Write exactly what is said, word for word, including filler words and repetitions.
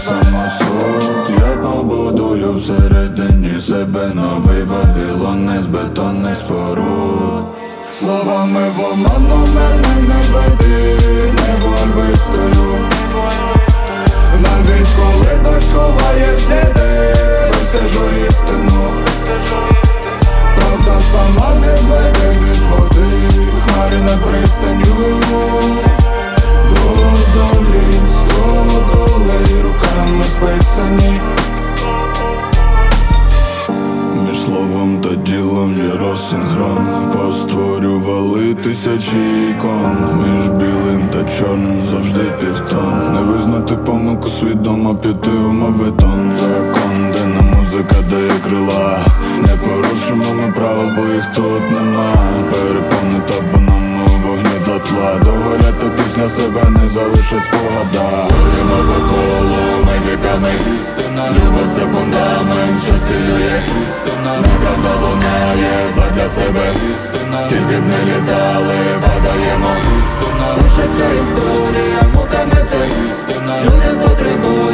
самосуд. Я побудую всередині себе новий Вавилон із бетонних споруд. Словами в оману мене не веди, неволь вистою. Навіть коли дощ ховає сліди, вистежу істину. Правда сама відведе від води, хмари над пристанню. Вздолі сто долей руками списані. Між словом та ділом є розсинхрон. Постворювали тисячі ікон. Між білим та чорним завжди півтон. Не визнати помилку свідомо, піти у моветон. Закон, де на музика дає крила. Не порушимо ми правил, бо їх тут нема. Перепони табунами у вогні дотла. Догорять, то після себе не залишить спогада. Ходимо по колу, ми віками істина. Любов це фундамент, що зцілює істина. Неправда лунає задля себе істина. Скільки б не літали, падаємо істина. Пишеться історія, муками це істина. Люди потребують